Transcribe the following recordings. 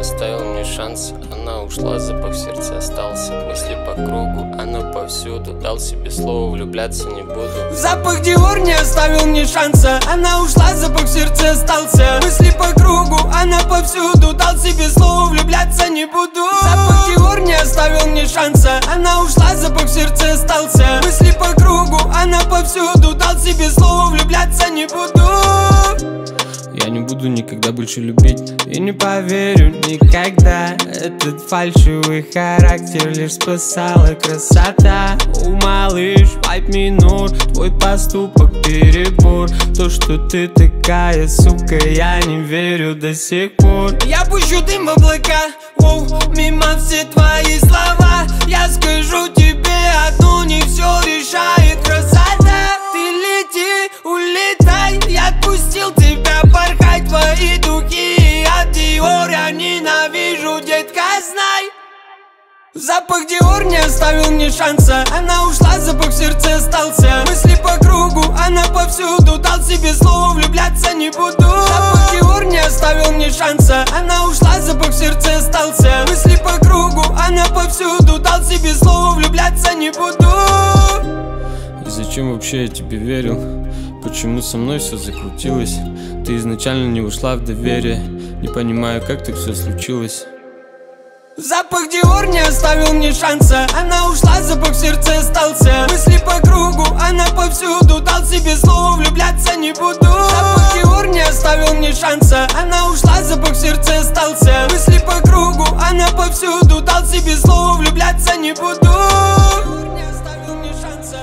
оставил мне шанс. Она ушла, запах в сердце остался. Мысли по кругу, она повсюду. Дал себе слово, влюбляться не буду. Запах Диор не оставил мне шанса. Она ушла, запах в сердце остался. Мысли по кругу, она повсюду. Дал себе слово, влюбляться не буду. Запах Диор не оставил мне шанса. Она ушла, запах в сердце остался. Мысли по кругу, она повсюду. Дал себе слово, влюбляться не буду. Я не буду никогда больше любить и не поверю никогда. Этот фальшивый характер лишь спасала красота. Малыш, 5 минут, твой поступок перебор. То, что ты такая, сука, я не верю до сих пор. Я пущу дым в облака, мимо все твои слова. Я скажу тебе одну, не все решает красота. Ты лети, улетай, я отпустил тебя порхать. Твои духи от Диор я ненавижу, детка, знай. Запах Диор не оставил мне шанса. Она ушла, запах в сердце остался. Мысли по кругу, она повсюду. Дал себе слово, влюбляться не буду. Запах Диор не оставил мне шанса. Она ушла, запах в сердце остался. Мысли по кругу, она повсюду. Дал себе слово, влюбляться не буду. И зачем вообще я тебе верил? Почему со мной все закрутилось? Ты изначально не ушла в доверие. Не понимаю, как так все случилось. Запах Диор не оставил мне шанса. Она ушла, запах в сердце остался. Мысли по кругу, она повсюду. Дал себе слово, влюбляться не буду. Запах Диор не оставил мне шанса. Она ушла, запах в сердце остался. Мысли по кругу, она повсюду. Дал себе слово, влюбляться не буду. Диор не оставил мне шанса.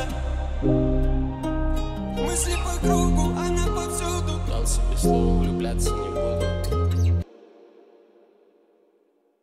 Мысли по кругу, она повсюду. Дал себе слово, влюбляться не буду.